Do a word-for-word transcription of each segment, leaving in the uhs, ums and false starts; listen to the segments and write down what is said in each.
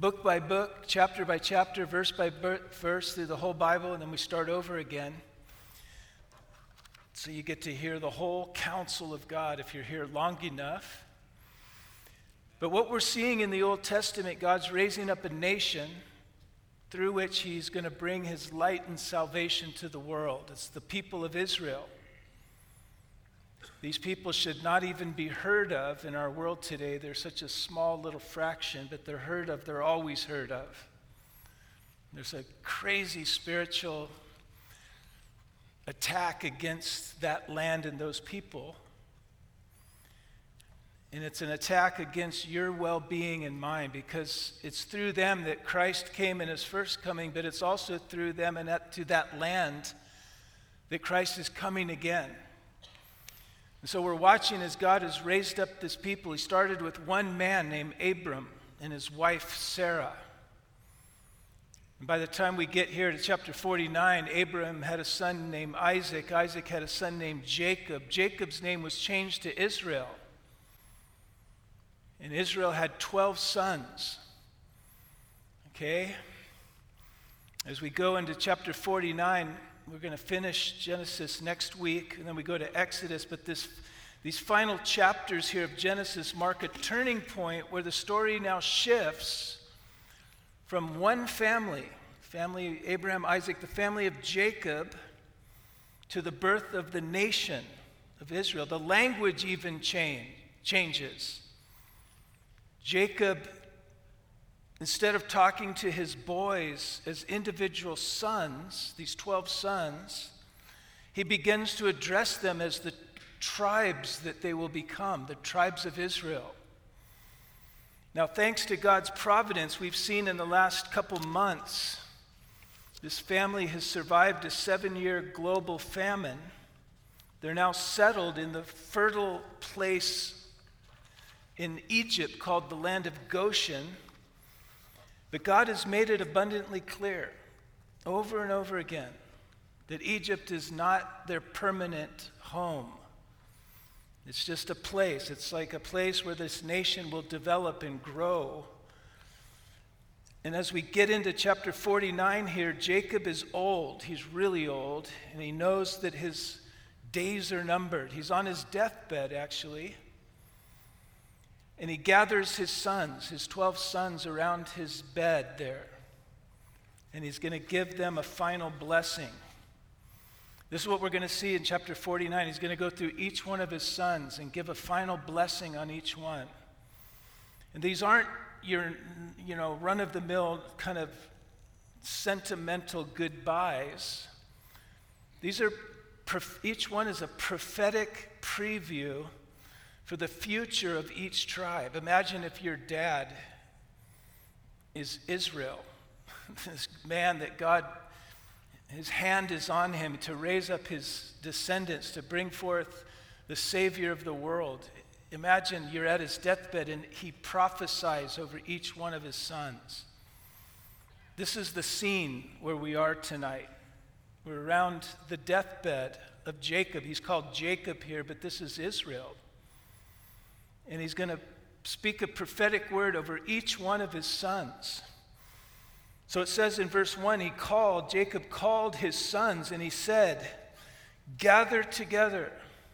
book by book, chapter by chapter, verse by verse through the whole Bible, and then we start over again. So you get to hear the whole counsel of God if you're here long enough. But what we're seeing in the Old Testament, God's raising up a nation through which he's going to bring his light and salvation to the world. It's the people of Israel. These people should not even be heard of in our world today. They're such a small little fraction, but they're heard of. They're always heard of. There's a crazy spiritual attack against that land and those people. And it's an attack against your well-being and mine, because it's through them that Christ came in his first coming, but it's also through them and that, to that land that Christ is coming again. And so we're watching as God has raised up this people. He started with one man named Abram and his wife Sarah. And by the time we get here to chapter forty-nine, Abraham had a son named Isaac. Isaac had a son named Jacob. Jacob's name was changed to Israel. And Israel had twelve sons. Okay? As we go into chapter forty-nine, we're going to finish Genesis next week, and then we go to Exodus. But this, these final chapters here of Genesis mark a turning point where the story now shifts from one family, family Abraham, Isaac, the family of Jacob, to the birth of the nation of Israel. The language even change, changes. Jacob, instead of talking to his boys as individual sons, these twelve sons, he begins to address them as the tribes that they will become, the tribes of Israel. Now, thanks to God's providence, we've seen in the last couple months, this family has survived a seven-year global famine. They're now settled in the fertile place in Egypt called the land of Goshen. But God has made it abundantly clear over and over again that Egypt is not their permanent home. It's just a place. It's like a place where this nation will develop and grow. And as we get into chapter forty-nine here, Jacob is old. He's really old, and he knows that his days are numbered. He's on his deathbed, actually. And he gathers his sons, his twelve sons, around his bed there. And he's going to give them a final blessing. This is what we're going to see in chapter forty-nine. He's going to go through each one of his sons and give a final blessing on each one. And these aren't your, you know, run-of-the-mill kind of sentimental goodbyes. These are, each one is a prophetic preview for the future of each tribe. Imagine if your dad is Israel, this man that God, his hand is on him to raise up his descendants to bring forth the Savior of the world. Imagine you're at his deathbed and he prophesies over each one of his sons. This is the scene where we are tonight. We're around the deathbed of Jacob. He's called Jacob here, but this is Israel. And he's going to speak a prophetic word over each one of his sons. So it says in verse one, he called, Jacob called his sons, and he said, "Gather together,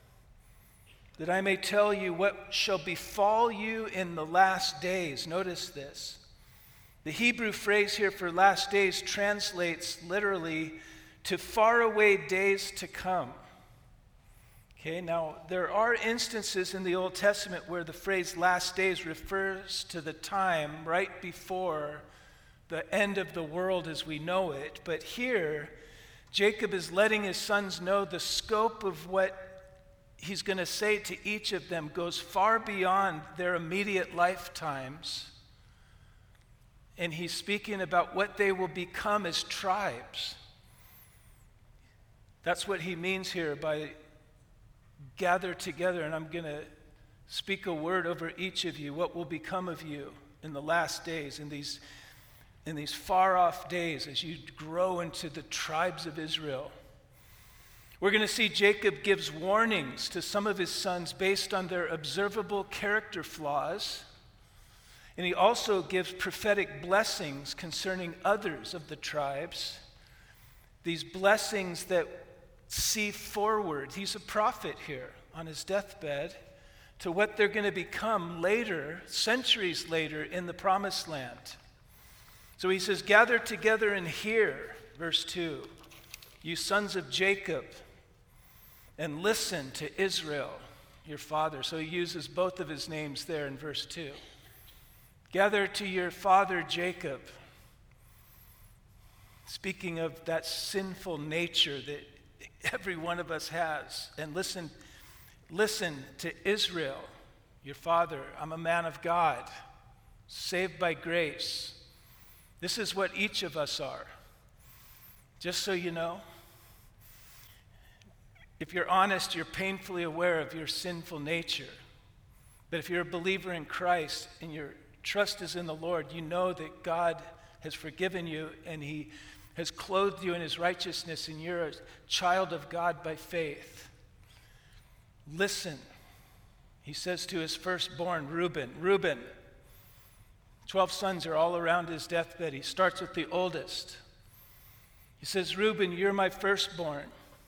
that I may tell you what shall befall you in the last days." Notice this. The Hebrew phrase here for last days translates literally to faraway days to come. Okay, now there are instances in the Old Testament where the phrase last days refers to the time right before the end of the world as we know it. But here, Jacob is letting his sons know the scope of what he's going to say to each of them goes far beyond their immediate lifetimes. And he's speaking about what they will become as tribes. That's what he means here by gather together, and I'm going to speak a word over each of you, what will become of you in the last days, in these, in these far-off days as you grow into the tribes of Israel. We're going to see Jacob gives warnings to some of his sons based on their observable character flaws, And he also gives prophetic blessings concerning others of the tribes. These blessings that see forward. He's a prophet here on his deathbed to what they're going to become later, centuries later, in the promised land. So he says, gather together and hear, verse two, you sons of Jacob, and listen to Israel, your father. So he uses both of his names there in verse two. Gather to your father Jacob. Speaking of that sinful nature that every one of us has. And listen, listen to Israel, your father. I'm a man of God, saved by grace. This is what each of us are. Just so you know, if you're honest, you're painfully aware of your sinful nature. But if you're a believer in Christ and your trust is in the Lord, you know that God has forgiven you and he has clothed you in his righteousness, and you're a child of God by faith. Listen, he says to his firstborn, Reuben. Reuben, twelve sons are all around his deathbed. He starts with the oldest. He says, Reuben, you're my firstborn,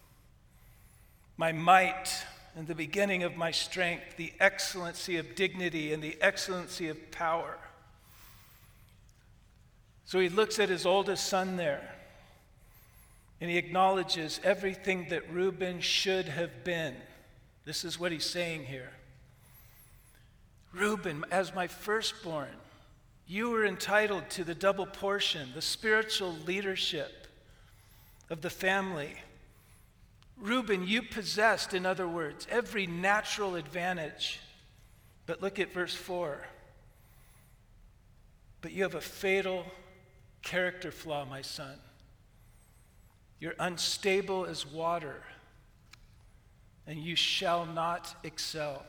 my might and the beginning of my strength, the excellency of dignity and the excellency of power. So he looks at his oldest son there, and he acknowledges everything that Reuben should have been. This is what he's saying here. Reuben, as my firstborn, you were entitled to the double portion, the spiritual leadership of the family. Reuben, you possessed, in other words, every natural advantage. But look at verse four. But you have a fatal character flaw, my son. You're unstable as water, and you shall not excel.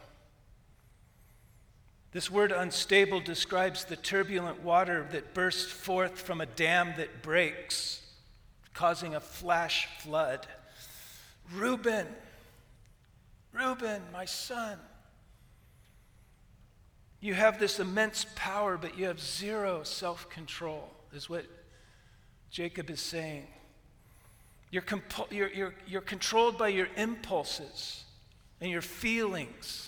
This word unstable describes the turbulent water that bursts forth from a dam that breaks, causing a flash flood. Reuben, Reuben, my son, you have this immense power, but you have zero self-control, is what Jacob is saying. You're, compo- you're, you're, you're controlled by your impulses and your feelings.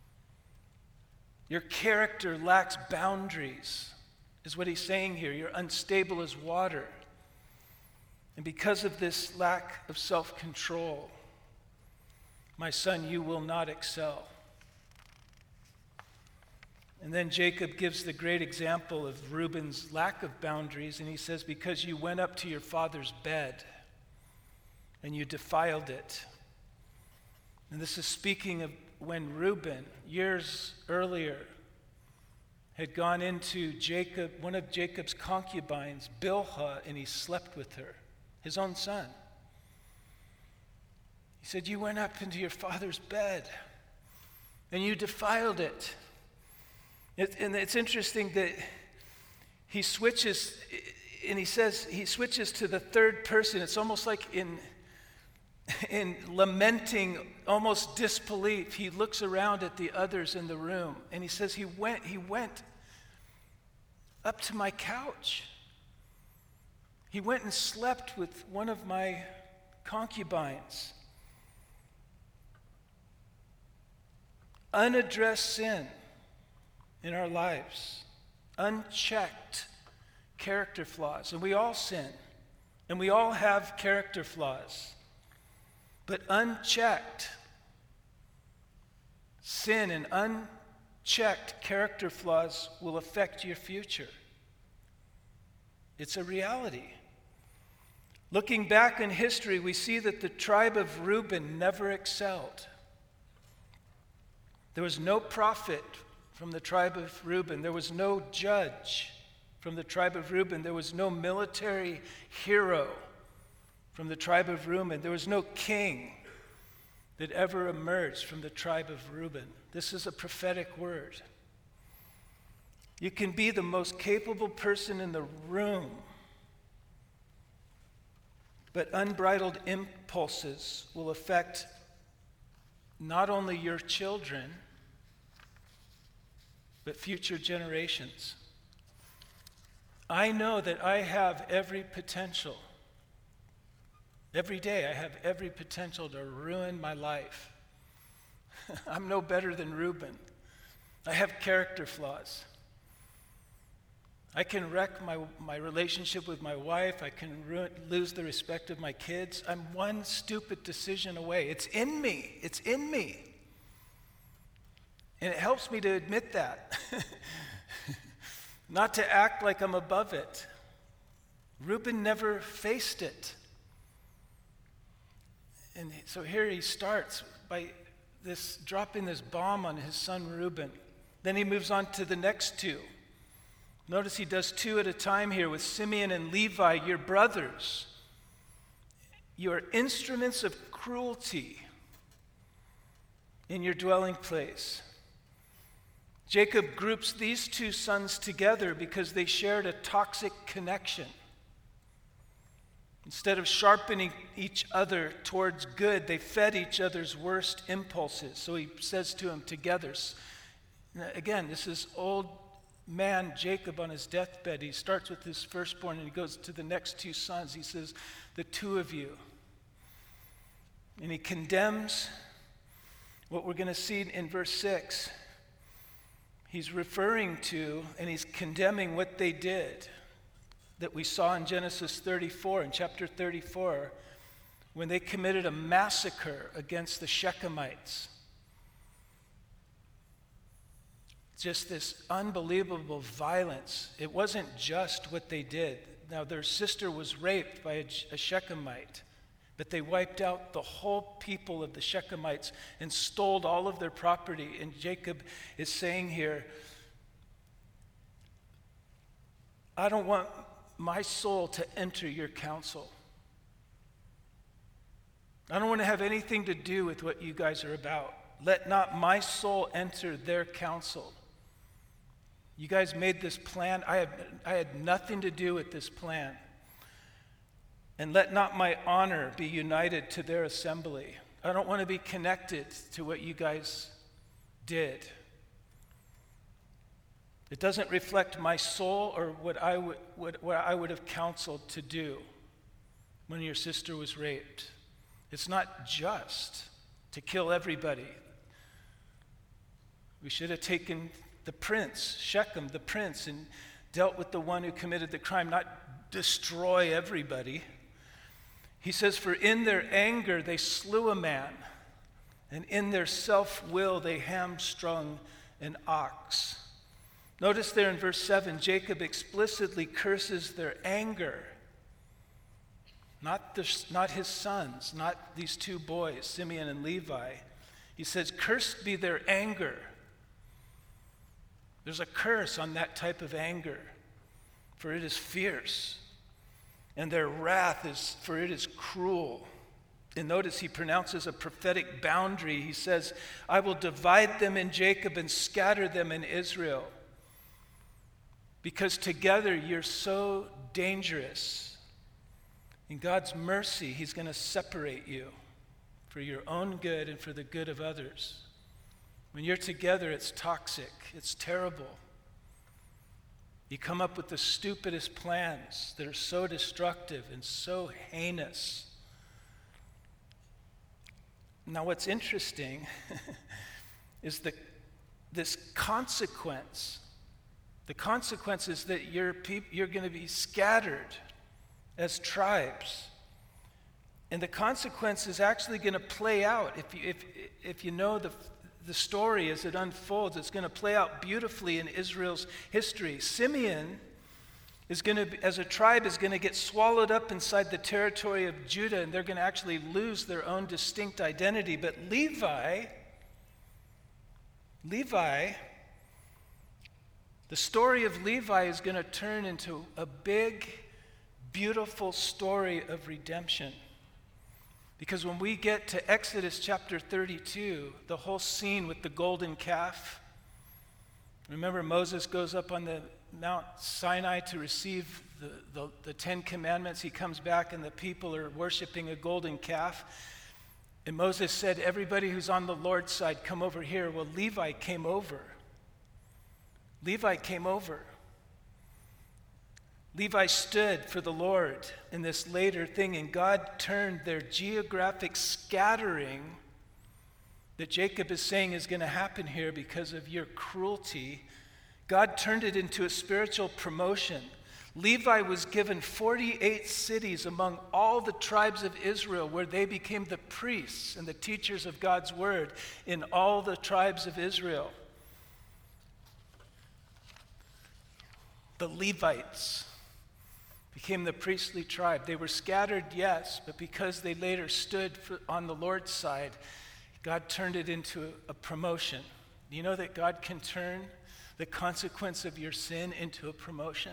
Your character lacks boundaries, is what he's saying here. You're unstable as water. And because of this lack of self-control, my son, you will not excel. And then Jacob gives the great example of Reuben's lack of boundaries, and he says, because you went up to your father's bed and you defiled it. And this is speaking of when Reuben, years earlier, had gone into Jacob, one of Jacob's concubines, Bilhah, and he slept with her, his own son. He said, you went up into your father's bed and you defiled it. It, and it's interesting that he switches, and he says, he switches to the third person. It's almost like in, in lamenting, almost disbelief. He looks around at the others in the room, and he says, he went, he went up to my couch. He went and slept with one of my concubines. Unaddressed sin in our lives, unchecked character flaws. And we all sin, and we all have character flaws. But unchecked sin and unchecked character flaws will affect your future. It's a reality. Looking back in history, we see that the tribe of Reuben never excelled. There was no prophet from the tribe of Reuben. There was no judge from the tribe of Reuben. There was no military hero from the tribe of Reuben. There was no king that ever emerged from the tribe of Reuben. This is a prophetic word. You can be the most capable person in the room, but unbridled impulses will affect not only your children, but future generations. I know that I have every potential. Every day I have every potential to ruin my life. I'm no better than Reuben. I have character flaws. I can wreck my, my relationship with my wife. I can ruin, lose the respect of my kids. I'm one stupid decision away. It's in me. It's in me. And it helps me to admit that. Not to act like I'm above it. Reuben never faced it. And so here he starts by this dropping this bomb on his son Reuben. Then he moves on to the next two. Notice he does two at a time here with Simeon and Levi, your brothers. You are instruments of cruelty in your dwelling place. Jacob groups these two sons together because they shared a toxic connection. Instead of sharpening each other towards good, they fed each other's worst impulses. So he says to them together. Again, this is old man Jacob on his deathbed. He starts with his firstborn and he goes to the next two sons. He says, the two of you. And he condemns what we're going to see in verse six. He's referring to and he's condemning what they did that we saw in Genesis thirty-four, in chapter thirty-four, when they committed a massacre against the Shechemites. Just this unbelievable violence. It wasn't just what they did. Now, their sister was raped by a, a Shechemite, but they wiped out the whole people of the Shechemites and stole all of their property. And Jacob is saying here, I don't want my soul to enter your counsel. I don't want to have anything to do with what you guys are about. Let not my soul enter their counsel. You guys made this plan. I had, I had nothing to do with this plan. And let not my honor be united to their assembly. I don't want to be connected to what you guys did. It doesn't reflect my soul or what I would, what, what I would have counseled to do when your sister was raped. It's not just to kill everybody. We should have taken the prince, Shechem, the prince, and dealt with the one who committed the crime, not destroy everybody. He says, for in their anger they slew a man, and in their self-will they hamstrung an ox. Notice there in verse seven, Jacob explicitly curses their anger. Not, the, not his sons, not these two boys, Simeon and Levi. He says, cursed be their anger. There's a curse on that type of anger, for it is fierce. And their wrath is, for it is cruel. And notice he pronounces a prophetic boundary. He says, I will divide them in Jacob and scatter them in Israel. Because together you're so dangerous. In God's mercy, he's going to separate you for your own good and for the good of others. When you're together, it's toxic. It's terrible. You come up with the stupidest plans that are so destructive and so heinous. Now, what's interesting is the, this consequence. The consequence is that you're, peop- you're going to be scattered as tribes. And the consequence is actually going to play out. If you, if, if you know the, the story as it unfolds, it's going to play out beautifully in Israel's history. Simeon is going to, as a tribe, is going to get swallowed up inside the territory of Judah, and they're going to actually lose their own distinct identity. But Levi, Levi, the story of Levi is going to turn into a big, beautiful story of redemption. Because when we get to Exodus chapter thirty-two, the whole scene with the golden calf, remember Moses goes up on the Mount Sinai to receive the, the, the Ten Commandments. He comes back and the people are worshiping a golden calf. And Moses said, everybody who's on the Lord's side, come over here. Well, Levi came over. Levi came over. Levi stood for the Lord in this later thing, and God turned their geographic scattering that Jacob is saying is going to happen here because of your cruelty. God turned it into a spiritual promotion. Levi was given forty-eight cities among all the tribes of Israel, where they became the priests and the teachers of God's word in all the tribes of Israel. The Levites became the priestly tribe. They were scattered, yes, but because they later stood for, on the Lord's side, God turned it into a promotion. Do you know that God can turn the consequence of your sin into a promotion?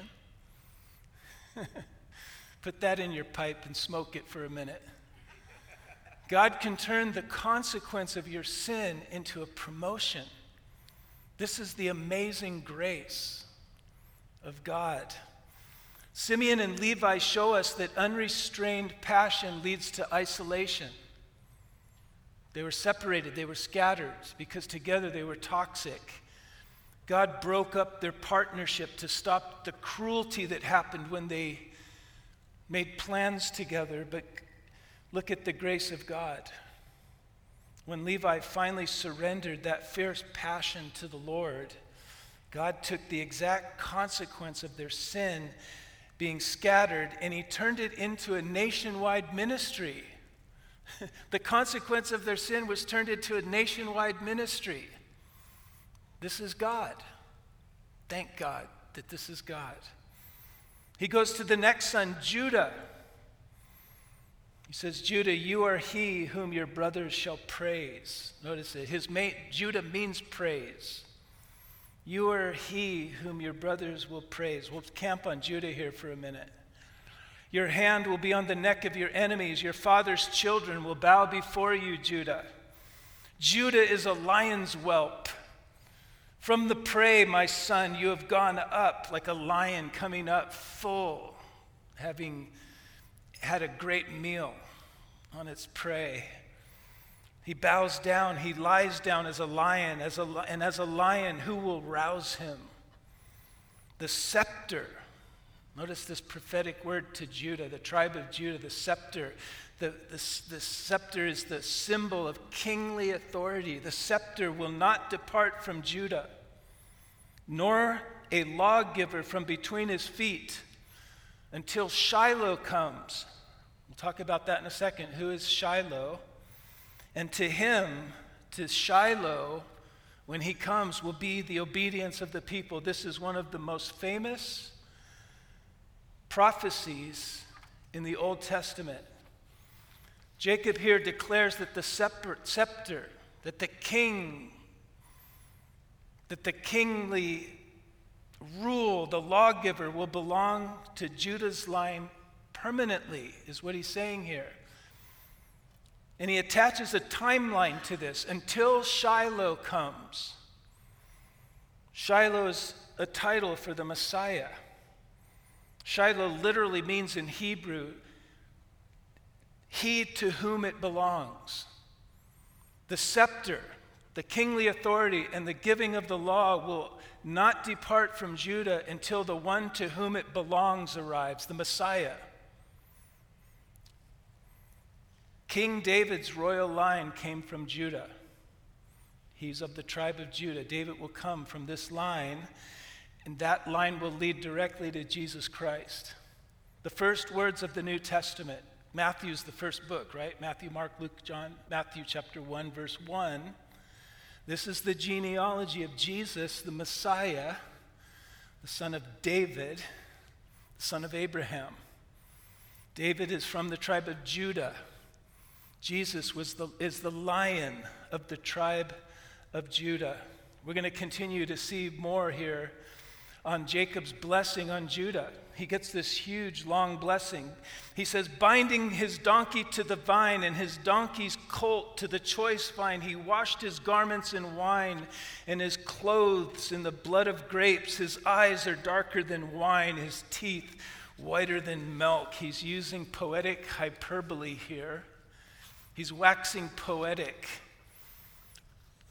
Put that in your pipe and smoke it for a minute. God can turn the consequence of your sin into a promotion. This is the amazing grace of God. Simeon and Levi show us that unrestrained passion leads to isolation. They were separated, they were scattered, because together they were toxic. God broke up their partnership to stop the cruelty that happened when they made plans together. But look at the grace of God. When Levi finally surrendered that fierce passion to the Lord, God took the exact consequence of their sin being scattered, and he turned it into a nationwide ministry. The consequence of their sin was turned into a nationwide ministry. This is God. Thank God that this is God. He goes to the next son, Judah. He says, Judah, you are he whom your brothers shall praise. Notice it. His mate, Judah, means praise. You are he whom your brothers will praise. We'll camp on Judah here for a minute. Your hand will be on the neck of your enemies. Your father's children will bow before you, Judah. Judah is a lion's whelp. From the prey, my son, you have gone up like a lion coming up full, having had a great meal on its prey. He bows down, he lies down as a lion, as a, and as a lion, who will rouse him? The scepter. Notice this prophetic word to Judah, the tribe of Judah, the scepter. The, the, the scepter is the symbol of kingly authority. The scepter will not depart from Judah, nor a lawgiver from between his feet until Shiloh comes. We'll talk about that in a second. Who is Shiloh? And to him, to Shiloh, when he comes, will be the obedience of the people. This is one of the most famous prophecies in the Old Testament. Jacob here declares that the scepter, that the king, that the kingly rule, the lawgiver, will belong to Judah's line permanently, is what he's saying here. And he attaches a timeline to this until Shiloh comes. Shiloh is a title for the Messiah. Shiloh literally means in Hebrew, he to whom it belongs. The scepter, the kingly authority, and the giving of the law will not depart from Judah until the one to whom it belongs arrives, the Messiah. King David's royal line came from Judah. He's of the tribe of Judah. David will come from this line, and that line will lead directly to Jesus Christ. The first words of the New Testament. Matthew's the first book, right? Matthew, Mark, Luke, John, Matthew chapter one, verse one. This is the genealogy of Jesus, the Messiah, the son of David, the son of Abraham. David is from the tribe of Judah. Jesus was the, is the lion of the tribe of Judah. We're going to continue to see more here on Jacob's blessing on Judah. He gets this huge, long blessing. He says, binding his donkey to the vine and his donkey's colt to the choice vine, he washed his garments in wine and his clothes in the blood of grapes. His eyes are darker than wine, his teeth whiter than milk. He's using poetic hyperbole here. He's waxing poetic.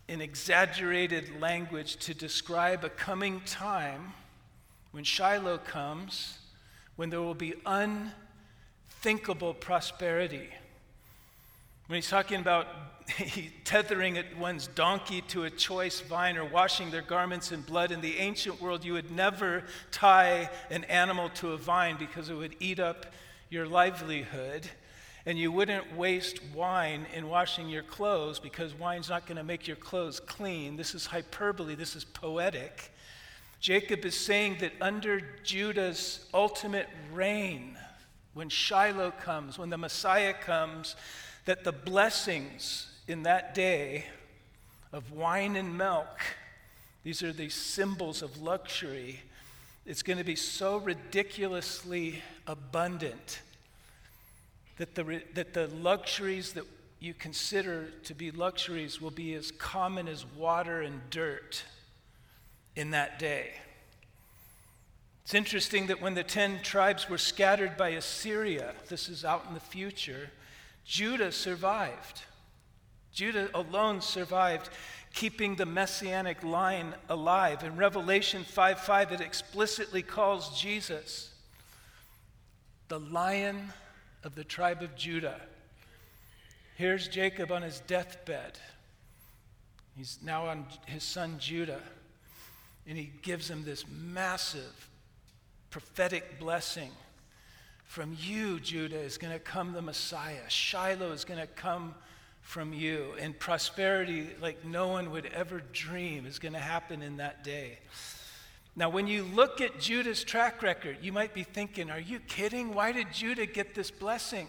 in exaggerated language to describe a coming time when Shiloh comes, when there will be unthinkable prosperity. When he's talking about tethering one's donkey to a choice vine or washing their garments in blood, in the ancient world you would never tie an animal to a vine because it would eat up your livelihood. And you wouldn't waste wine in washing your clothes because wine's not going to make your clothes clean. This is hyperbole. This is poetic. Jacob is saying that under Judah's ultimate reign, when Shiloh comes, when the Messiah comes, that the blessings in that day of wine and milk, these are these symbols of luxury, it's going to be so ridiculously abundant that the, that the luxuries that you consider to be luxuries will be as common as water and dirt in that day. It's interesting that when the ten tribes were scattered by Assyria, this is out in the future, Judah survived. Judah alone survived, keeping the messianic line alive. In Revelation five five, it explicitly calls Jesus the Lion of the tribe of Judah. Here's Jacob on his deathbed. He's now on his son Judah, and he gives him this massive prophetic blessing. From you, Judah, is going to come the Messiah. Shiloh is going to come from you. And prosperity like no one would ever dream is going to happen in that day. Now, when you look at Judah's track record, you might be thinking, are you kidding? Why did Judah get this blessing?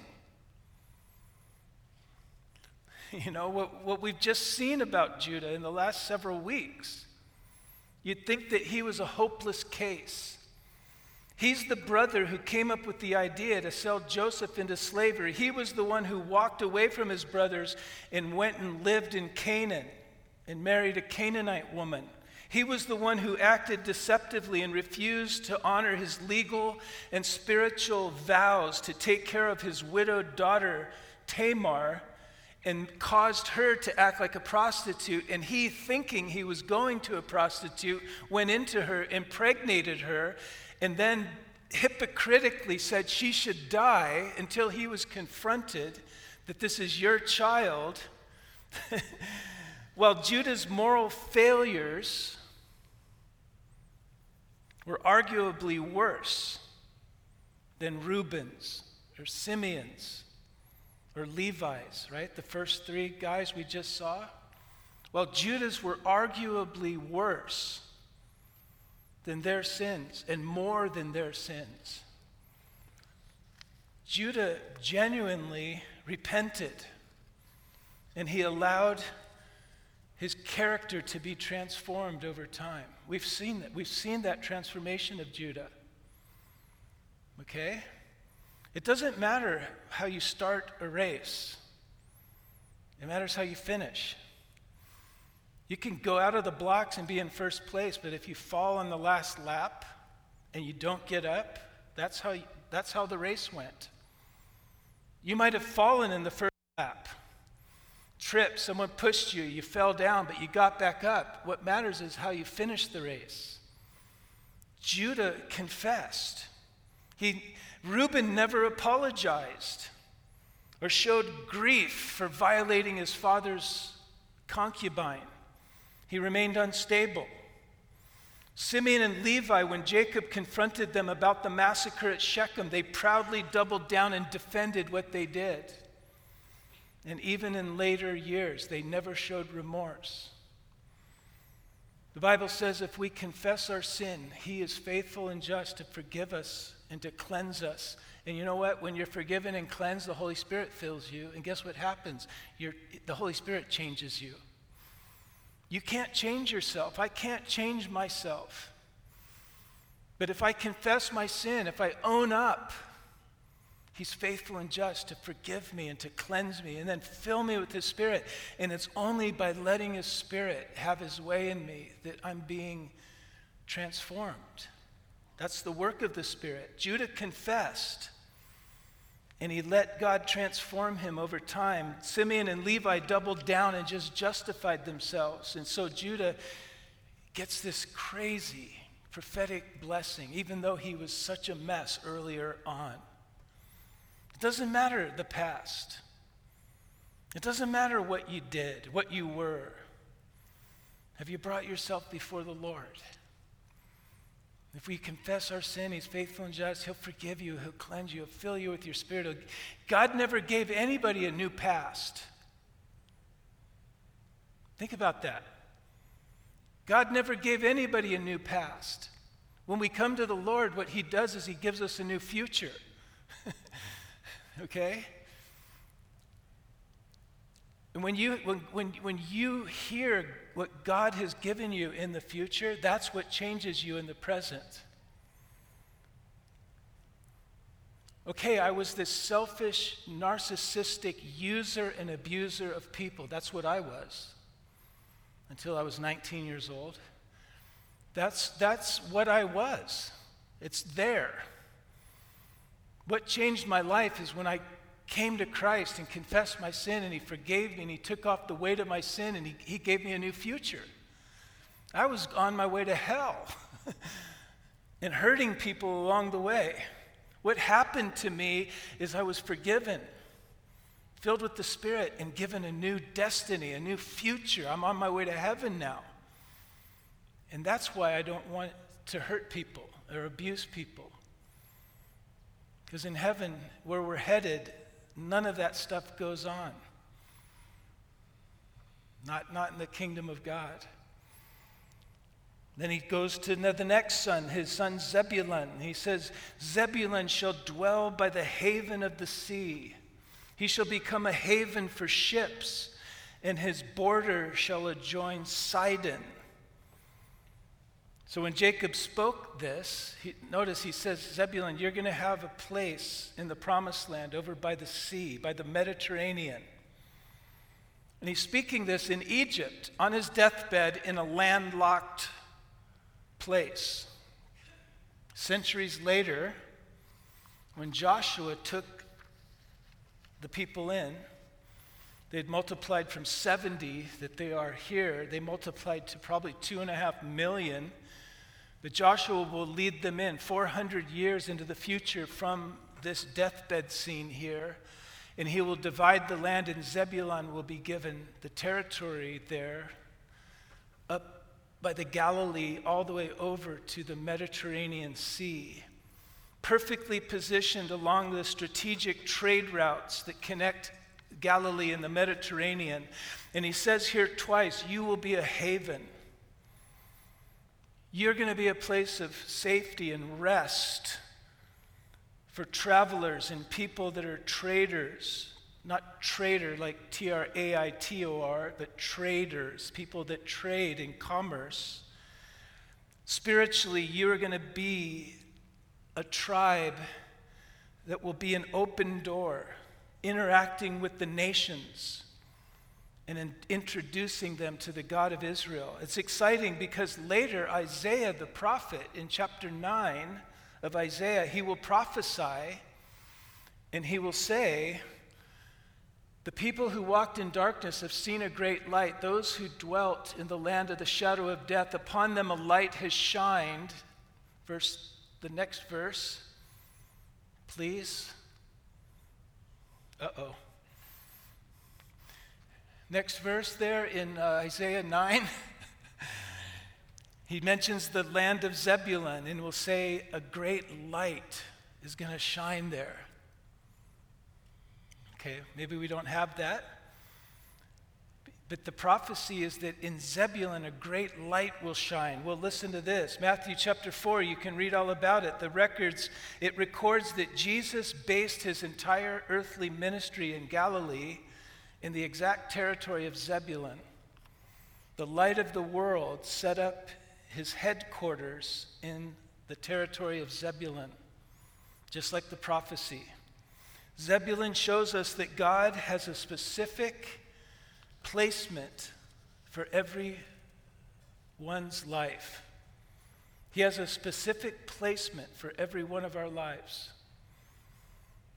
You know, what, what we've just seen about Judah in the last several weeks, you'd think that he was a hopeless case. He's the brother who came up with the idea to sell Joseph into slavery. He was the one who walked away from his brothers and went and lived in Canaan and married a Canaanite woman. He was the one who acted deceptively and refused to honor his legal and spiritual vows to take care of his widowed daughter, Tamar, and caused her to act like a prostitute. And he, thinking he was going to a prostitute, went into her, impregnated her, and then hypocritically said she should die until he was confronted that this is your child. While Judah's moral failures were arguably worse than Reuben's or Simeon's or Levi's, right? The first three guys we just saw. While Judah's were arguably worse than their sins and more than their sins, Judah genuinely repented, and he allowed his character to be transformed over time. We've seen that. We've seen that transformation of Judah. Okay? It doesn't matter how you start a race. It matters how you finish. You can go out of the blocks and be in first place, but if you fall on the last lap and you don't get up, that's how you, that's how the race went. You might have fallen in the first lap. Trip, someone pushed you, you fell down, but you got back up. What matters is how you finish the race. Judah confessed. He, Reuben never apologized or showed grief for violating his father's concubine. He remained unstable. Simeon and Levi, when Jacob confronted them about the massacre at Shechem, they proudly doubled down and defended what they did. And even in later years, they never showed remorse. The Bible says if we confess our sin, he is faithful and just to forgive us and to cleanse us. And you know what? When you're forgiven and cleansed, the Holy Spirit fills you. And guess what happens? You're, the Holy Spirit changes you. You can't change yourself. I can't change myself. But if I confess my sin, if I own up, he's faithful and just to forgive me and to cleanse me and then fill me with his Spirit. And it's only by letting his Spirit have his way in me that I'm being transformed. That's the work of the Spirit. Judah confessed. And he let God transform him over time. Simeon and Levi doubled down and just justified themselves. And so Judah gets this crazy prophetic blessing, even though he was such a mess earlier on. It doesn't matter the past. It doesn't matter what you did, what you were. Have you brought yourself before the Lord? If we confess our sin, he's faithful and just. He'll forgive you. He'll cleanse you. He'll fill you with your spirit. God never gave anybody a new past. Think about that. God never gave anybody a new past. When we come to the Lord, what he does is he gives us a new future. Okay? And when you, when, when, when you hear what God has given you in the future, that's what changes you in the present. Okay, I was this selfish, narcissistic user and abuser of people. That's what I was until I was nineteen years old. That's, that's what I was. It's there. What changed my life is when I came to Christ and confessed my sin, and he forgave me, and he took off the weight of my sin, and he, he gave me a new future. I was on my way to hell and hurting people along the way. What happened to me is I was forgiven, filled with the Spirit, and given a new destiny, a new future. I'm on my way to heaven now. And that's why I don't want to hurt people or abuse people. Because in heaven, where we're headed, none of that stuff goes on. Not, not in the kingdom of God. Then he goes to the next son, his son Zebulun. He says, Zebulun shall dwell by the haven of the sea. He shall become a haven for ships, and his border shall adjoin Sidon. So when Jacob spoke this, he, notice he says, Zebulun, you're going to have a place in the promised land over by the sea, by the Mediterranean. And he's speaking this in Egypt, on his deathbed in a landlocked place. Centuries later, when Joshua took the people in, they'd multiplied from seventy that they are here, they multiplied to probably two and a half million. But Joshua will lead them in four hundred years into the future from this deathbed scene here. And he will divide the land, and Zebulun will be given the territory there up by the Galilee all the way over to the Mediterranean Sea. Perfectly positioned along the strategic trade routes that connect Galilee and the Mediterranean. And he says here twice, you will be a haven. You're going to be a place of safety and rest for travelers and people that are traders. Not trader like T R A I T O R, but traders, people that trade in commerce. Spiritually, you are going to be a tribe that will be an open door, interacting with the nations and in introducing them to the God of Israel. It's exciting because later Isaiah the prophet in chapter nine of Isaiah, he will prophesy and he will say, the people who walked in darkness have seen a great light. Those who dwelt in the land of the shadow of death, upon them a light has shined. Verse, the next verse, please. Uh-oh. Next verse there in uh, Isaiah nine, he mentions the land of Zebulun and will say a great light is going to shine there. Okay, maybe we don't have that. But the prophecy is that in Zebulun a great light will shine. Well, listen to this. Matthew chapter four, you can read all about it. The records, it records that Jesus based his entire earthly ministry in Galilee in the exact territory of Zebulun. The light of the world set up his headquarters in the territory of Zebulun, just like the prophecy. Zebulun shows us that God has a specific placement for every one's life. He has a specific placement for every one of our lives.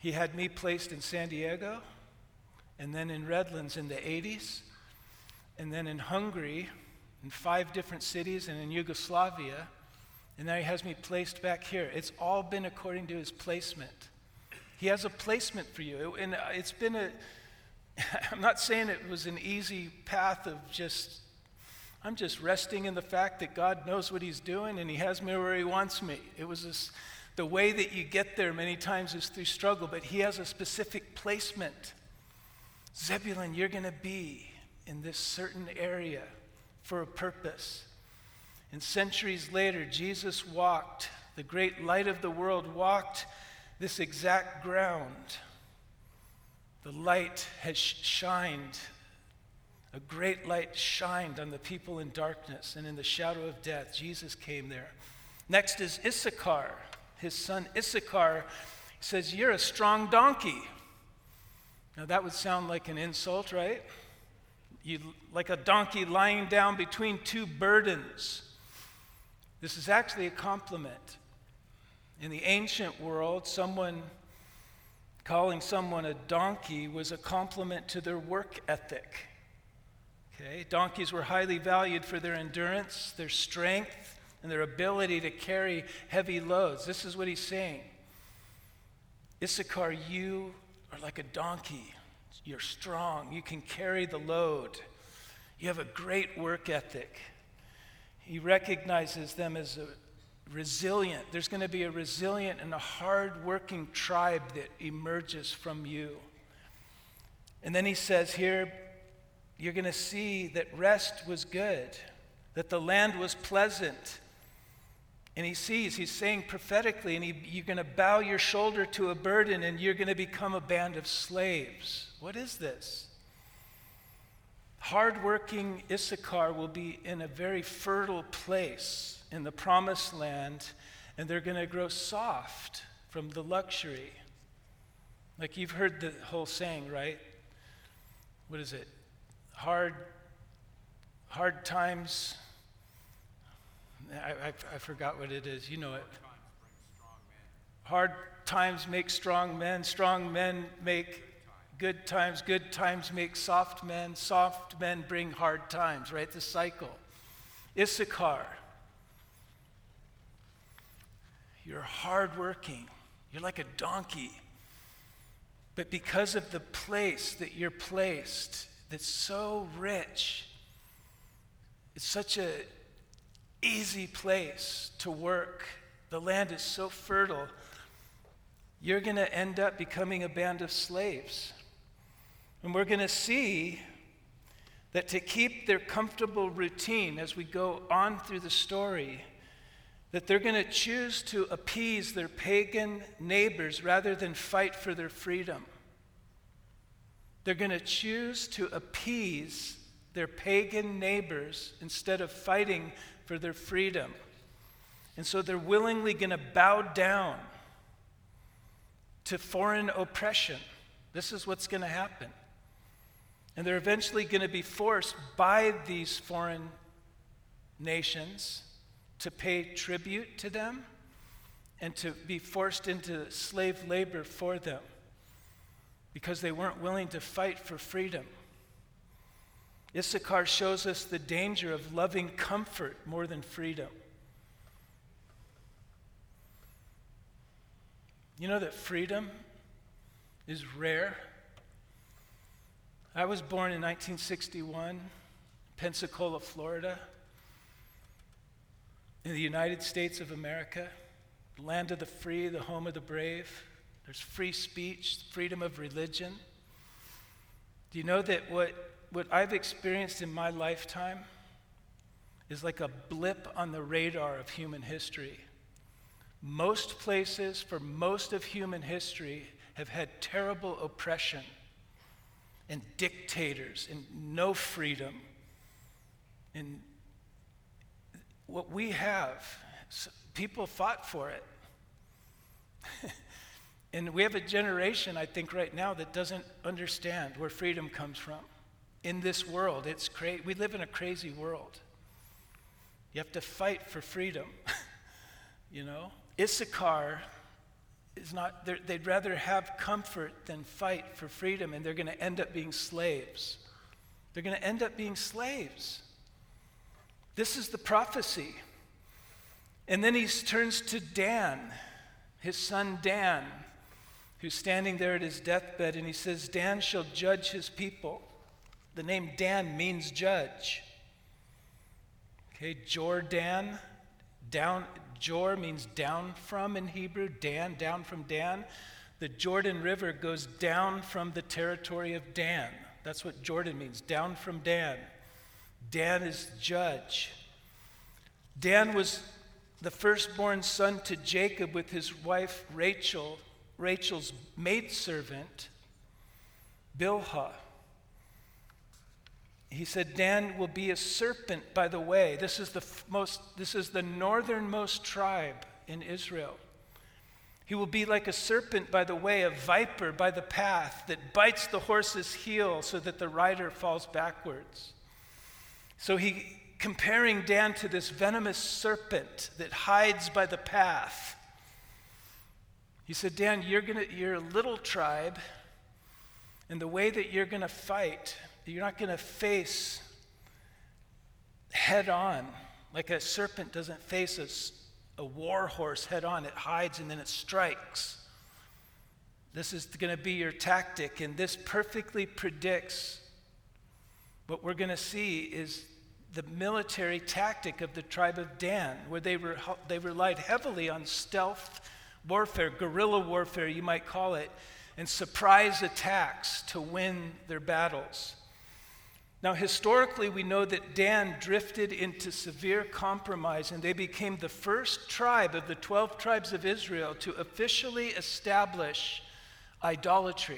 He had me placed in San Diego, and then in Redlands in the eighties, and then in Hungary, in five different cities, and in Yugoslavia, and now he has me placed back here. It's all been according to his placement. He has a placement for you, and it's been a, I'm not saying it was an easy path of just, I'm just resting in the fact that God knows what he's doing, and he has me where he wants me. It was this, the way that you get there many times is through struggle, but he has a specific placement. Zebulun, you're going to be in this certain area for a purpose. And centuries later, Jesus walked, the great light of the world walked this exact ground. The light has shined, a great light shined on the people in darkness and in the shadow of death. Jesus came there. Next is Issachar. His son Issachar says, you're a strong donkey. Now that would sound like an insult, right? You, like a donkey lying down between two burdens. This is actually a compliment. In the ancient world, someone calling someone a donkey was a compliment to their work ethic. Okay? Donkeys were highly valued for their endurance, their strength, and their ability to carry heavy loads. This is what he's saying. Issachar, you are like a donkey. You're strong. You can carry the load. You have a great work ethic. He recognizes them as a resilient. There's going to be a resilient and a hard-working tribe that emerges from you. And then he says here, you're going to see that rest was good, that the land was pleasant. And he sees, he's saying prophetically, and he, you're going to bow your shoulder to a burden, and you're going to become a band of slaves. What is this? Hardworking Issachar will be in a very fertile place in the promised land, and they're going to grow soft from the luxury. Like you've heard the whole saying, right? What is it? Hard, hard times. I, I, I forgot what it is. You know it. Hard times make strong men. Strong men make good times. Good times make soft men. Soft men bring hard times, right? The cycle. Issachar. You're hardworking. You're like a donkey. But because of the place that you're placed, that's so rich, it's such a easy place to work. The land is so fertile. You're going to end up becoming a band of slaves. And we're going to see that to keep their comfortable routine as we go on through the story, that they're going to choose to appease their pagan neighbors rather than fight for their freedom. They're going to choose to appease their pagan neighbors instead of fighting for their freedom. And so they're willingly going to bow down to foreign oppression. This is what's going to happen. And they're eventually going to be forced by these foreign nations to pay tribute to them and to be forced into slave labor for them because they weren't willing to fight for freedom. Issachar shows us the danger of loving comfort more than freedom. You know that freedom is rare? I was born in nineteen sixty-one, Pensacola, Florida, in the United States of America, the land of the free, the home of the brave. There's free speech, freedom of religion. Do you know that what, what I've experienced in my lifetime is like a blip on the radar of human history? Most places for most of human history have had terrible oppression and dictators and no freedom. And what we have, people fought for it. And we have a generation, I think, right now that doesn't understand where freedom comes from. In this world, it's cra- we live in a crazy world. You have to fight for freedom, you know? Issachar is not, they'd rather have comfort than fight for freedom, and they're going to end up being slaves. They're going to end up being slaves. This is the prophecy. And then he turns to Dan, his son Dan, who's standing there at his deathbed, and he says, Dan shall judge his people. The name Dan means judge. Okay, Jordan, down, Jor means down from in Hebrew, Dan, down from Dan. The Jordan River goes down from the territory of Dan. That's what Jordan means, down from Dan. Dan is judge. Dan was the firstborn son to Jacob with his wife Rachel, Rachel's maidservant, Bilhah. He said, Dan will be a serpent by the way. This is the f- most, this is the northernmost tribe in Israel. He will be like a serpent by the way, a viper by the path that bites the horse's heel so that the rider falls backwards. So he, comparing Dan to this venomous serpent that hides by the path. He said, Dan, you're gonna, you're a little tribe, and the way that you're gonna fight, you're not going to face head on, like a serpent doesn't face a, a war horse head on. It hides and then it strikes. This is going to be your tactic, and this perfectly predicts what we're going to see is the military tactic of the tribe of Dan, where they, were, they relied heavily on stealth warfare, guerrilla warfare, you might call it, and surprise attacks to win their battles. Now, historically, we know that Dan drifted into severe compromise, and they became the first tribe of the twelve tribes of Israel to officially establish idolatry.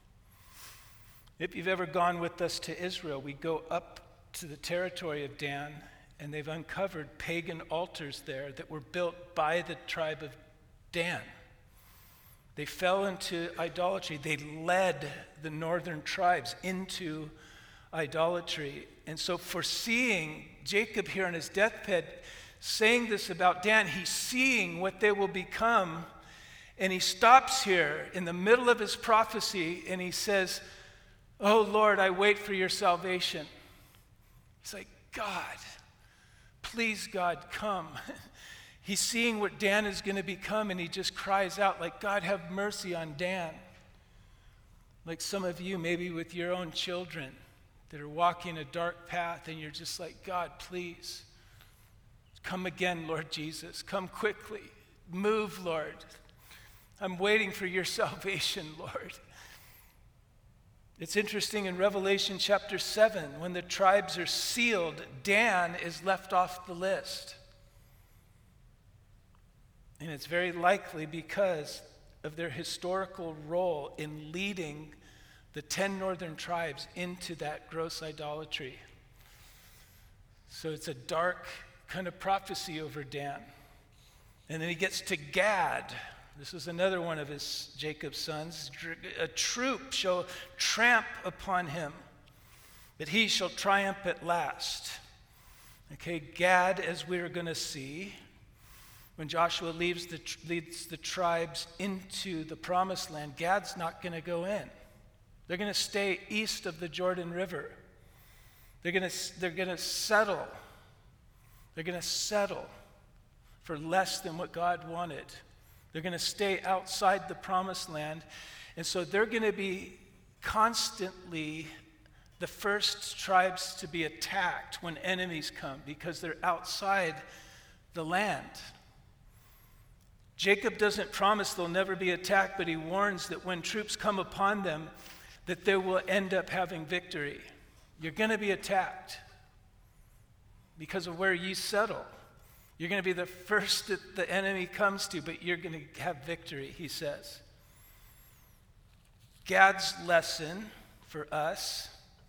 If you've ever gone with us to Israel, we go up to the territory of Dan, and they've uncovered pagan altars there that were built by the tribe of Dan. They fell into idolatry. They led the northern tribes into idolatry. And so foreseeing Jacob here on his deathbed, saying this about Dan, he's seeing what they will become, and he stops here in the middle of his prophecy and he says, oh Lord, I wait for your salvation. He's like, God, please God, come. He's seeing what Dan is going to become, and he just cries out like, God, have mercy on Dan. Like some of you, maybe with your own children, that are walking a dark path, and you're just like, God, please, come again, Lord Jesus. Come quickly. Move, Lord. I'm waiting for your salvation, Lord. It's interesting in Revelation chapter seven, when the tribes are sealed, Dan is left off the list. And it's very likely because of their historical role in leading the ten northern tribes into that gross idolatry. So it's a dark kind of prophecy over Dan. And then he gets to Gad. This is another one of his Jacob's sons. A troop shall tramp upon him, that he shall triumph at last. Okay, Gad, as we're going to see, when Joshua leaves the, leads the tribes into the promised land, Gad's not going to go in. They're going to stay east of the Jordan River. They're going to, they're going to settle. They're going to settle for less than what God wanted. They're going to stay outside the promised land. And so they're going to be constantly the first tribes to be attacked when enemies come, because they're outside the land. Jacob doesn't promise they'll never be attacked, but he warns that when troops come upon them, that they will end up having victory. You're going to be attacked because of where you settle. You're going to be the first that the enemy comes to, but you're going to have victory, he says. Gad's lesson for us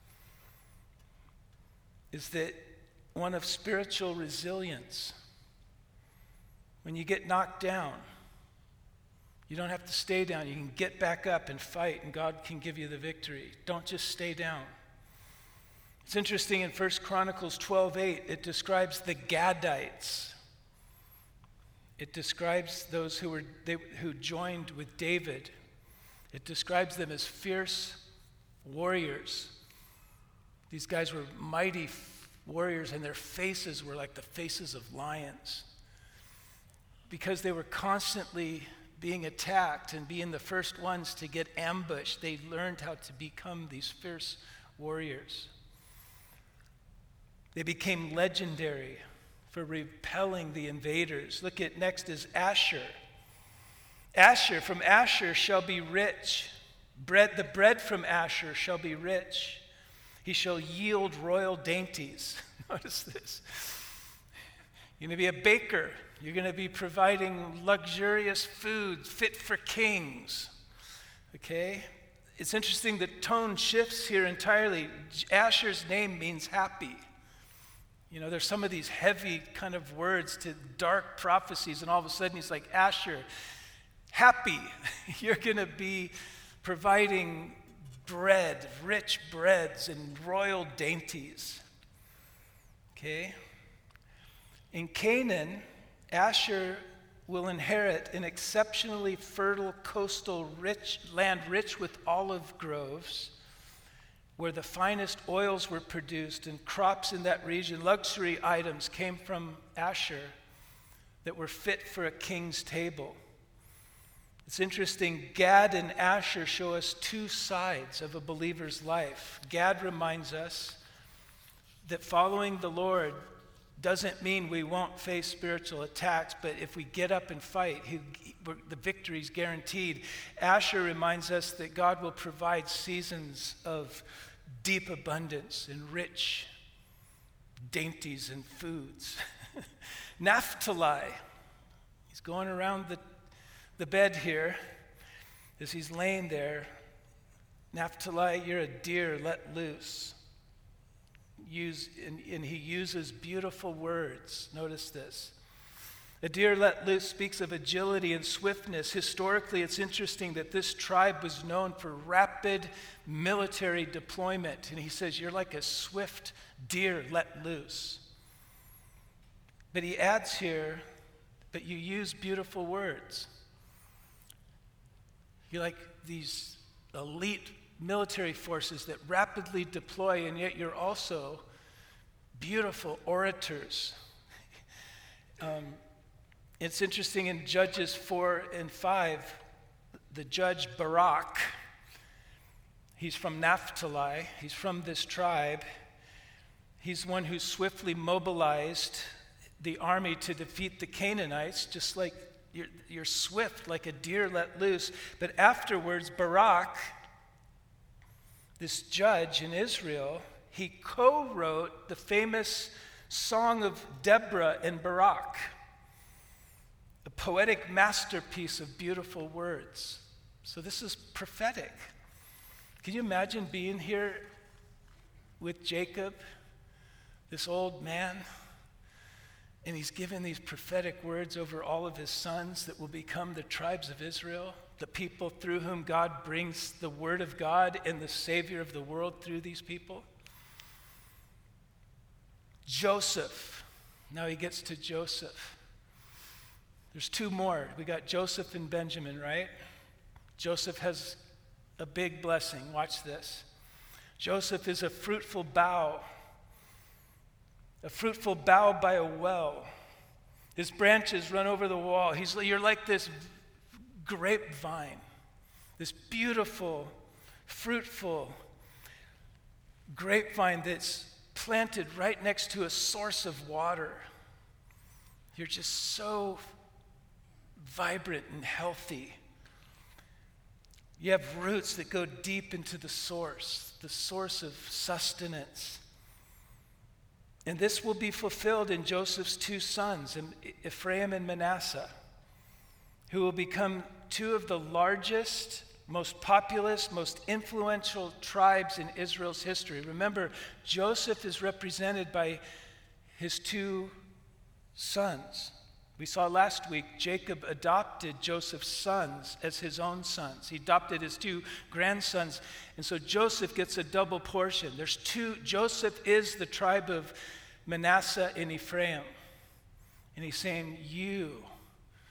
is that one of spiritual resilience. When you get knocked down, you don't have to stay down. You can get back up and fight, and God can give you the victory. Don't just stay down. It's interesting, in First Chronicles twelve eight, it describes the Gadites. It describes those who were they, who joined with David. It describes them as fierce warriors. These guys were mighty warriors, and their faces were like the faces of lions. Because they were constantly being attacked and being the first ones to get ambushed, they learned how to become these fierce warriors. They became legendary for repelling the invaders. Look at next is Asher. Asher, from Asher shall be rich. Bread, the bread from Asher shall be rich. He shall yield royal dainties. Notice this. You're going to be a baker. You're going to be providing luxurious food fit for kings. Okay? It's interesting, the tone shifts here entirely. Asher's name means happy. You know, there's some of these heavy kind of words to dark prophecies, and all of a sudden he's like, Asher, happy. You're going to be providing bread, rich breads, and royal dainties. Okay? In Canaan, Asher will inherit an exceptionally fertile coastal rich land rich with olive groves, where the finest oils were produced, and crops in that region, luxury items came from Asher that were fit for a king's table. It's interesting, Gad and Asher show us two sides of a believer's life. Gad reminds us that following the Lord doesn't mean we won't face spiritual attacks, but if we get up and fight, he, the victory is guaranteed. Asher reminds us that God will provide seasons of deep abundance and rich dainties and foods. Naphtali, he's going around the, the bed here as he's laying there. Naphtali, you're a deer let loose. Use, and, and he uses beautiful words. Notice this. A deer let loose speaks of agility and swiftness. Historically, it's interesting that this tribe was known for rapid military deployment. And he says, you're like a swift deer let loose. But he adds here, but you use beautiful words. You're like these elite military forces that rapidly deploy, and yet you're also beautiful orators. um, it's interesting in Judges four and five, the judge Barak, he's from Naphtali, he's from this tribe. He's one who swiftly mobilized the army to defeat the Canaanites, just like you're, you're swift, like a deer let loose. But afterwards, Barak, this judge in Israel, he co-wrote the famous Song of Deborah and Barak, a poetic masterpiece of beautiful words. So this is prophetic. Can you imagine being here with Jacob, this old man, and he's given these prophetic words over all of his sons that will become the tribes of Israel, the people through whom God brings the word of God and the Savior of the world through these people? Joseph. Now he gets to Joseph. There's two more. We got Joseph and Benjamin, right? Joseph has a big blessing. Watch this. Joseph is a fruitful bough, a fruitful bough by a well. His branches run over the wall. He's, you're like this grapevine, this beautiful, fruitful grapevine that's planted right next to a source of water. You're just so vibrant and healthy. You have roots that go deep into the source, the source of sustenance. And this will be fulfilled in Joseph's two sons, Ephraim and Manasseh, who will become two of the largest, most populous, most influential tribes in Israel's history. Remember, Joseph is represented by his two sons. We saw last week Jacob adopted Joseph's sons as his own sons. He adopted his two grandsons, and so Joseph gets a double portion. There's two. Joseph is the tribe of Manasseh and Ephraim, and he's saying, you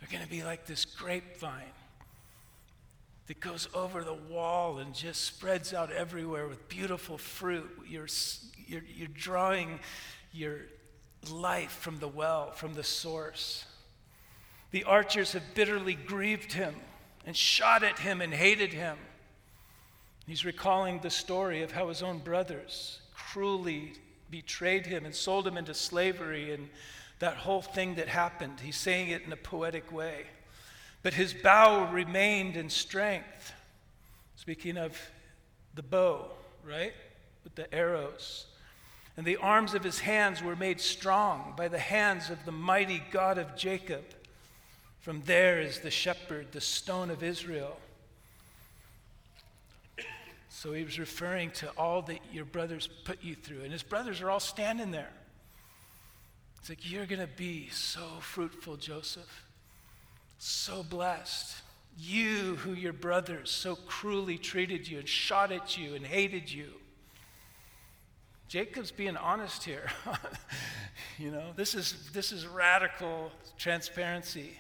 They're going to be like this grapevine that goes over the wall and just spreads out everywhere with beautiful fruit. You're, you're, you're drawing your life from the well, from the source. The archers have bitterly grieved him and shot at him and hated him. He's recalling the story of how his own brothers cruelly betrayed him and sold him into slavery and that whole thing that happened. He's saying it in a poetic way. But his bow remained in strength. Speaking of the bow, right? With the arrows. And the arms of his hands were made strong by the hands of the mighty God of Jacob. From there is the shepherd, the stone of Israel. So he was referring to all that your brothers put you through. And his brothers are all standing there. It's like, you're going to be so fruitful, Joseph. So blessed. You who your brothers so cruelly treated you and shot at you and hated you. Jacob's being honest here. You know, this is this is radical transparency.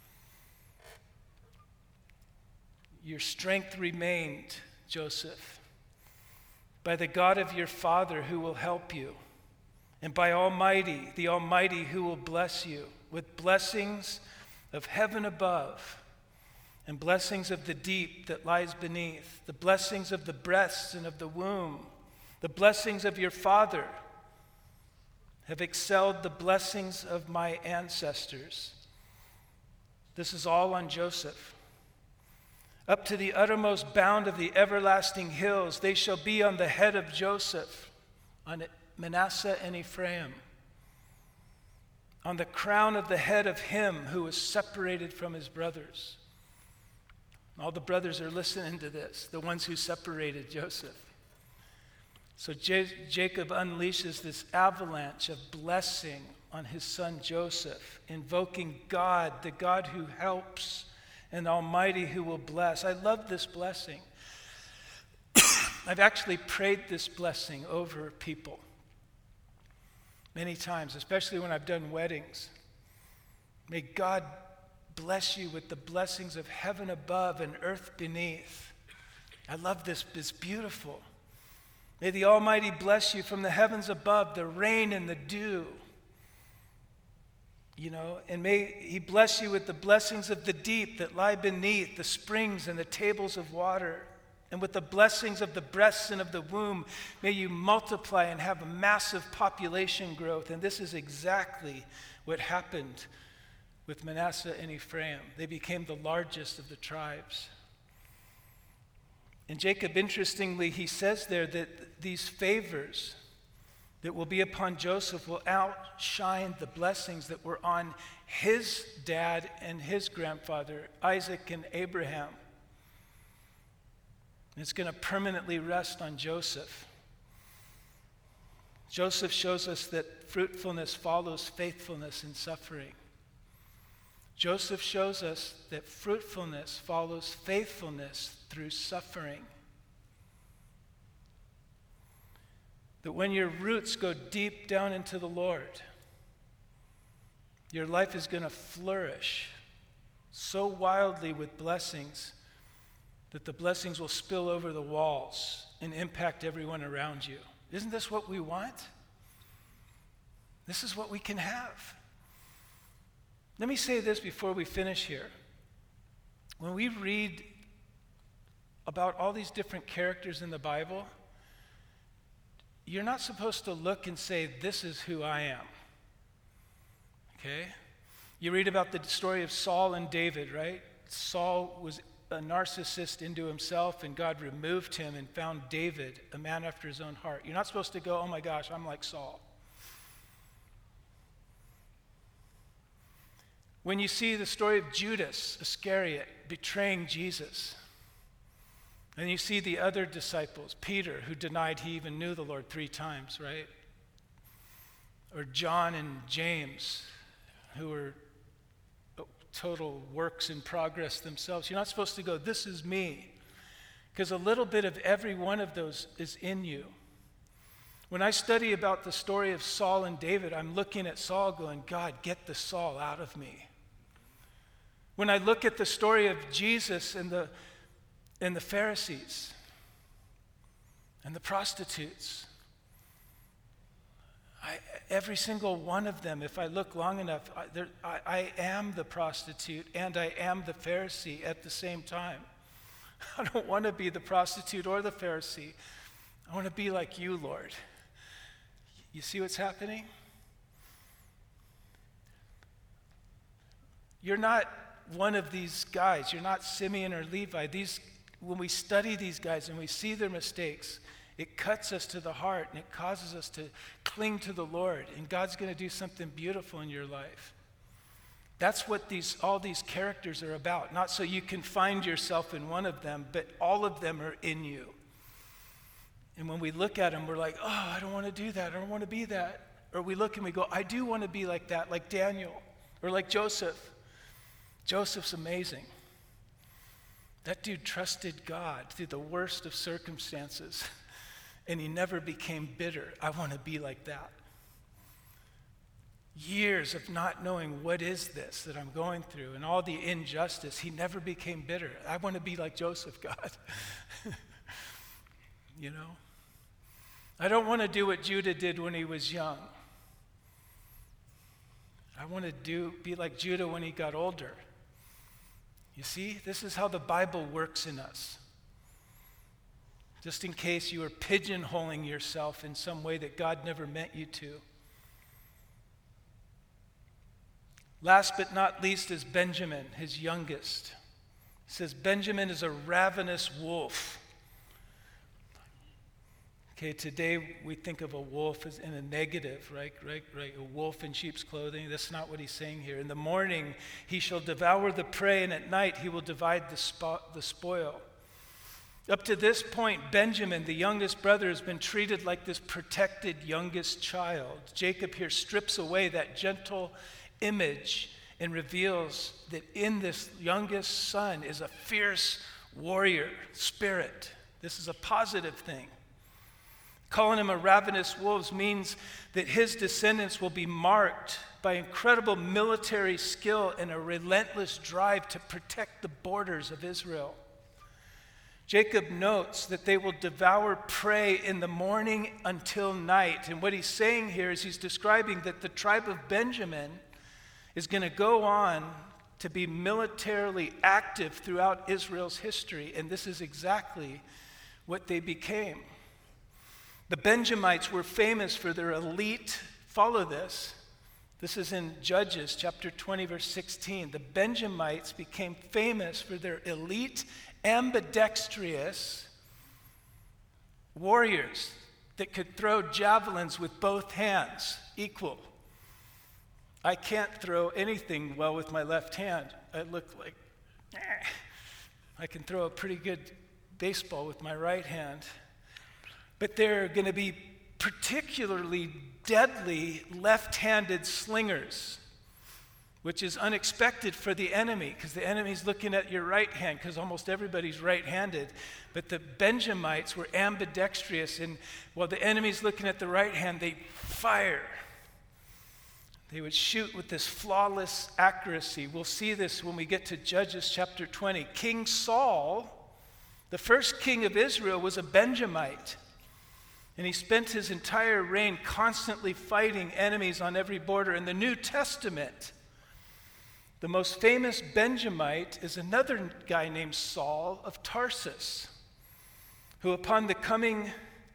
Your strength remained, Joseph, by the God of your father who will help you, and by Almighty, the Almighty who will bless you with blessings of heaven above and blessings of the deep that lies beneath, the blessings of the breasts and of the womb, the blessings of your father have excelled the blessings of my ancestors. This is all on Joseph. Up to the uttermost bound of the everlasting hills, they shall be on the head of Joseph, on Manasseh and Ephraim, on the crown of the head of him who was separated from his brothers. All the brothers are listening to this, the ones who separated Joseph. So J- Jacob unleashes this avalanche of blessing on his son Joseph, invoking God, the God who helps and Almighty who will bless. I love this blessing. I've actually prayed this blessing over people many times, especially when I've done weddings. May God bless you with the blessings of heaven above and earth beneath. I love this. It's beautiful. May the Almighty bless you from the heavens above, the rain and the dew. You know, and may He bless you with the blessings of the deep that lie beneath, the springs and the tables of water. And with the blessings of the breasts and of the womb, may you multiply and have a massive population growth. And this is exactly what happened with Manasseh and Ephraim. They became the largest of the tribes. And Jacob, interestingly, he says there that these favors that will be upon Joseph will outshine the blessings that were on his dad and his grandfather, Isaac and Abraham. It's going to permanently rest on Joseph. Joseph shows us that fruitfulness follows faithfulness in suffering. Joseph shows us that fruitfulness follows faithfulness through suffering. That when your roots go deep down into the Lord, your life is going to flourish so wildly with blessings that the blessings will spill over the walls and impact everyone around you. Isn't this what we want? This is what we can have. Let me say this before we finish here. When we read about all these different characters in the Bible, you're not supposed to look and say, this is who I am. Okay? You read about the story of Saul and David, right? Saul was a narcissist into himself, and God removed him and found David, a man after his own heart. You're not supposed to go, oh my gosh, I'm like Saul. When you see the story of Judas Iscariot betraying Jesus, and you see the other disciples, Peter, who denied he even knew the Lord three times, right? Or John and James, who were total works in progress themselves. You're not supposed to go, this is me. Because a little bit of every one of those is in you. When I study about the story of Saul and David, I'm looking at Saul going, God, get the Saul out of me. When I look at the story of Jesus and the, and the Pharisees and the prostitutes, I, every single one of them, if I look long enough, I, there, I, I am the prostitute and I am the Pharisee at the same time. I don't want to be the prostitute or the Pharisee. I want to be like you, Lord. You see what's happening? You're not one of these guys. You're not Simeon or Levi. These, when we study these guys and we see their mistakes, it cuts us to the heart and it causes us to cling to the Lord. And God's going to do something beautiful in your life. That's what these all these characters are about. Not so you can find yourself in one of them, but all of them are in you. And when we look at them, we're like, oh, I don't want to do that. I don't want to be that. Or we look and we go, I do want to be like that, like Daniel, or like Joseph. Joseph's amazing. That dude trusted God through the worst of circumstances, and he never became bitter. I want to be like that. Years of not knowing what is this that I'm going through and all the injustice, he never became bitter. I want to be like Joseph, God. You know? I don't want to do what Judah did when he was young. I want to do be like Judah when he got older. You see, this is how the Bible works in us. Just in case you are pigeonholing yourself in some way that God never meant you to. Last but not least is Benjamin, his youngest. It says, Benjamin is a ravenous wolf. Okay, today we think of a wolf as in a negative, right? Right, right. A wolf in sheep's clothing. That's not what he's saying here. In the morning he shall devour the prey, and at night he will divide the, spo- the spoil. Up to this point, Benjamin, the youngest brother, has been treated like this protected youngest child. Jacob here strips away that gentle image and reveals that in this youngest son is a fierce warrior spirit. This is a positive thing. Calling him a ravenous wolf means that his descendants will be marked by incredible military skill and a relentless drive to protect the borders of Israel. Jacob notes that they will devour prey in the morning until night. And what he's saying here is he's describing that the tribe of Benjamin is going to go on to be militarily active throughout Israel's history. And this is exactly what they became. The Benjamites were famous for their elite, follow this, this is in Judges chapter twenty, verse sixteen. The Benjamites became famous for their elite, ambidextrous warriors that could throw javelins with both hands, equal. I can't throw anything well with my left hand. I look like, eh. I can throw a pretty good baseball with my right hand. But they're going to be particularly deadly left-handed slingers, which is unexpected for the enemy, because the enemy's looking at your right hand, because almost everybody's right-handed. But the Benjamites were ambidextrous, and while the enemy's looking at the right hand, they fire. They would shoot with this flawless accuracy. We'll see this when we get to Judges chapter twenty. King Saul, the first king of Israel, was a Benjamite. And he spent his entire reign constantly fighting enemies on every border. In the New Testament, the most famous Benjamite is another guy named Saul of Tarsus, who upon the coming,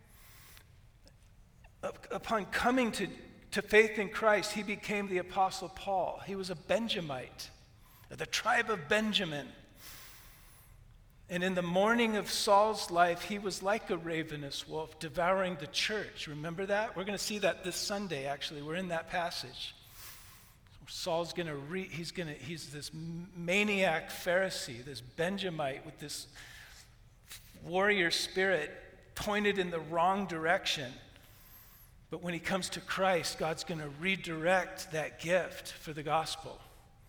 upon coming to, to faith in Christ, he became the Apostle Paul. He was a Benjamite, of the tribe of Benjamin. And in the morning of Saul's life, he was like a ravenous wolf, devouring the church. Remember that? We're going to see that this Sunday, actually. We're in that passage. Saul's going to re- he's going to he's this maniac Pharisee, this Benjamite with this warrior spirit pointed in the wrong direction. But when he comes to Christ, God's going to redirect that gift for the gospel.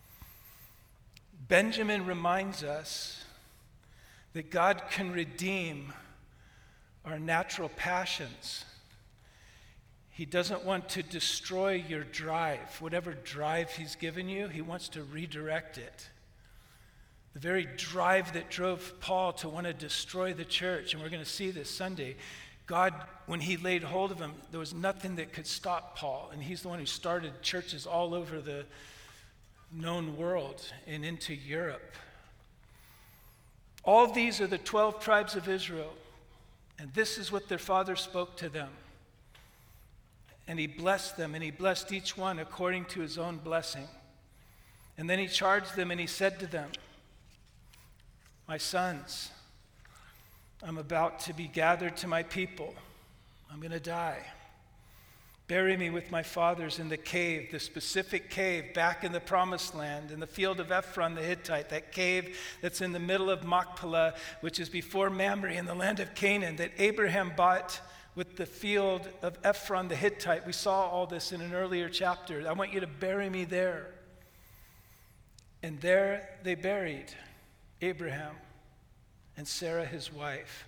Benjamin reminds us that God can redeem our natural passions. He doesn't want to destroy your drive. Whatever drive he's given you, he wants to redirect it. The very drive that drove Paul to want to destroy the church, and we're going to see this Sunday, God, when he laid hold of him, there was nothing that could stop Paul. And he's the one who started churches all over the known world and into Europe. All of these are the twelve tribes of Israel. And this is what their father spoke to them. And he blessed them, and he blessed each one according to his own blessing. And then he charged them, and he said to them, my sons, I'm about to be gathered to my people. I'm going to die. Bury me with my fathers in the cave, the specific cave back in the promised land, in the field of Ephron the Hittite, that cave that's in the middle of Machpelah, which is before Mamre in the land of Canaan, that Abraham bought with the field of Ephron the Hittite. We saw all this in an earlier chapter. I want you to bury me there. And there they buried Abraham and Sarah his wife.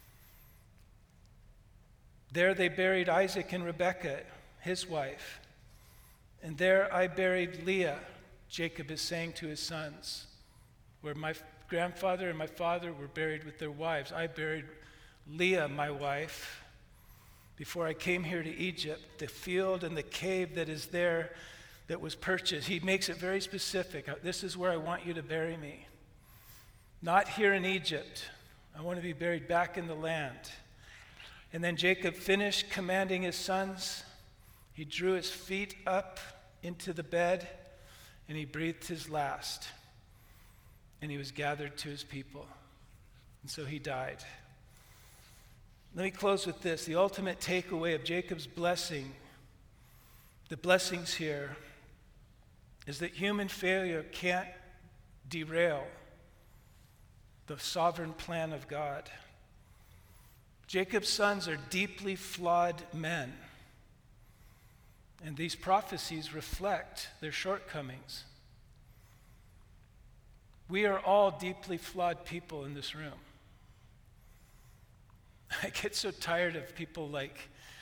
There they buried Isaac and Rebekah, his wife. And there I buried Leah, Jacob is saying to his sons, where my grandfather and my father were buried with their wives. I buried Leah, my wife, before I came here to Egypt, the field and the cave that is there that was purchased. He makes it very specific. This is where I want you to bury me. Not here in Egypt. I want to be buried back in the land. And then Jacob finished commanding his sons. He drew his feet up into the bed, and he breathed his last. And he was gathered to his people. And so he died. Let me close with this. The ultimate takeaway of Jacob's blessing, the blessings here, is that human failure can't derail the sovereign plan of God. Jacob's sons are deeply flawed men, and these prophecies reflect their shortcomings. We are all deeply flawed people in this room. I get so tired of people like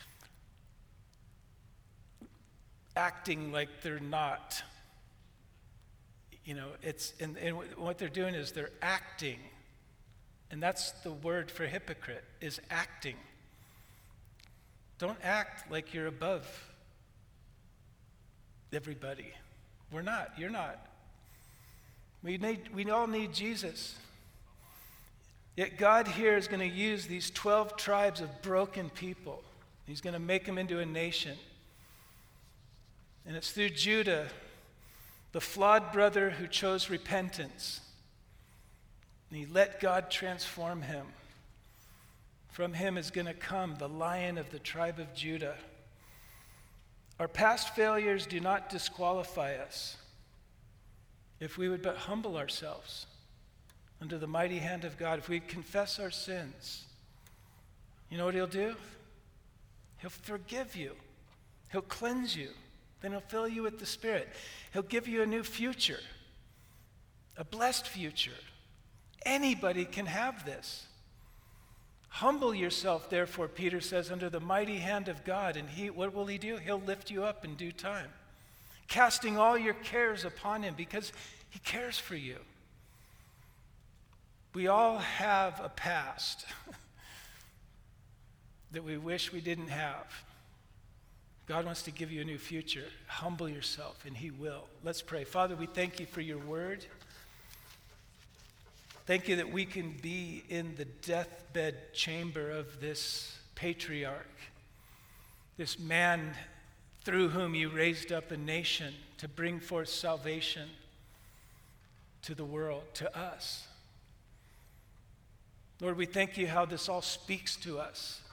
acting like they're not. You know, it's and, and what they're doing is they're acting. And that's the word for hypocrite, is acting. Don't act like you're above everybody. We're not. You're not. We need, we all need Jesus. Yet God here is going to use these twelve tribes of broken people. He's going to make them into a nation. And it's through Judah, the flawed brother who chose repentance. And he let God transform him. From him is going to come the Lion of the tribe of Judah. Our past failures do not disqualify us if we would but humble ourselves under the mighty hand of God. If we confess our sins, you know what he'll do? He'll forgive you. He'll cleanse you. Then he'll fill you with the Spirit. He'll give you a new future, a blessed future. Anybody can have this. Humble yourself, therefore, Peter says, under the mighty hand of God, and he, what will he do? He'll lift you up in due time, casting all your cares upon him because he cares for you. We all have a past that we wish we didn't have. God wants to give you a new future. Humble yourself, and he will. Let's pray. Father, we thank you for your word. Thank you that we can be in the deathbed chamber of this patriarch, this man through whom you raised up a nation to bring forth salvation to the world, to us. Lord, we thank you how this all speaks to us.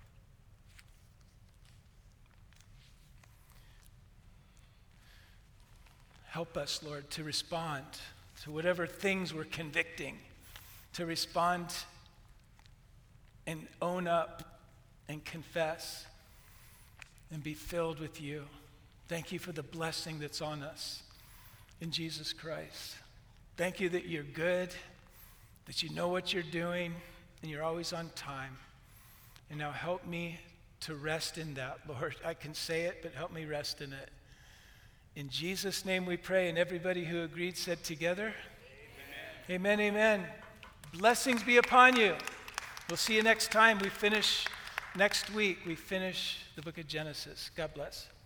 Help us, Lord, to respond to whatever things we're convicting, to respond and own up and confess and be filled with you. Thank you for the blessing that's on us in Jesus Christ. Thank you that you're good, that you know what you're doing, and you're always on time. And now help me to rest in that, Lord. I can say it, but help me rest in it. In Jesus' name we pray, and everybody who agreed said together, Amen, amen. Blessings be upon you. We'll see you next time. We finish next week. We finish the book of Genesis. God bless.